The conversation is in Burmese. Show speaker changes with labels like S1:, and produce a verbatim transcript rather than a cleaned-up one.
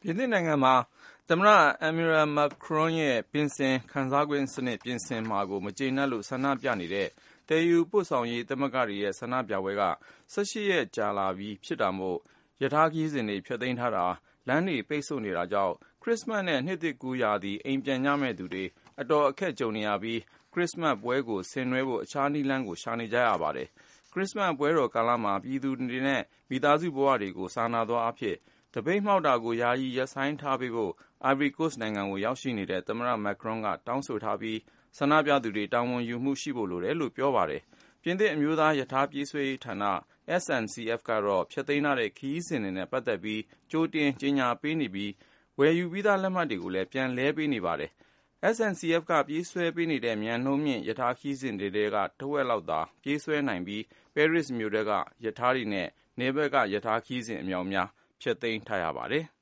S1: ပြင်သစ်နိုင်ငံမှာသမ္မတ Emmanuel Macron ရဲ့ပင်စင်ခံစားခွင့်စနစ်ပြင်ဆင်မှာကိုမကျေနပ်လို့ဆန္ဒပြနေတဲ့သယ်ယူပို့ဆောင်ရေးသမဂ္ဂတွေရဲ့ဆန္ဒပြပွဲက၁၈ရက်ကြာလာပြီဖြစ်တာမို့ရထားခရီးစဉ်တွေဖျက်သိမ်းထားတာလမ်းတွေပိတ်ဆို့နေတာကြောင့်ခရစ်မတ်နဲ့နှစ်သစ်ကူးရာသီအိမ်ပြန်ကြမယ့်သူတွေအတော်အခက်ကြုံနေရပြီးခရစ်မတ်ပွဲကိုဆင်နွှဲဖို့အခြားနည်းလမ်းကိုရှာနေကြရပါတယ်ခရစ်မတ်ပွဲတော်ကာလမှာပြည်သူတွေနဲ့မိသားစုဘဝတွေကိုစာနာသောအားဖြင့်တပိတ်မှောက်တာကိုယာယီရပ်ဆိုင်းထားပေးဖို့ Ivory Coast နိုင်ငံကိုရောက်ရှိနေတဲ့သမ္မတ Macron ကတောင်းဆိုထားပြီးဆန္ဒပြသူတွေတာဝန်ယူမှုရှိဖို့လိုတယ်လို့ပြောပါတယ်ပြင်သစ်အမျိုးသားရထားပြေးဆွဲရေးဌာန S N C F ကတော့ဖျက်သိမ်းထားတဲ့ခရီးစဉ်တွေနဲ့ပတ်သက်ပြီးကြိုတင်ကြေညာပေးနေပြီးဝယ်ယူပြီးသားလက်မှတ်တွေကိုလည်းပြန်လဲပေးနေပါတယ်S N C F ကပြေးဆွဲပေးနေတဲ့မြန်နှုန်းမြင့်ရထားခရီးစဉ်တွေထဲကတဝက်လောက်သာပြေးဆွဲနိုင်ပြီးပဲရစ်မြို့ထဲကရထားတွေနဲ့နယ်ဘက်ကရထားခရီးစဉ်အများအပြားဖျက်သိမ်းထားရပါတယ်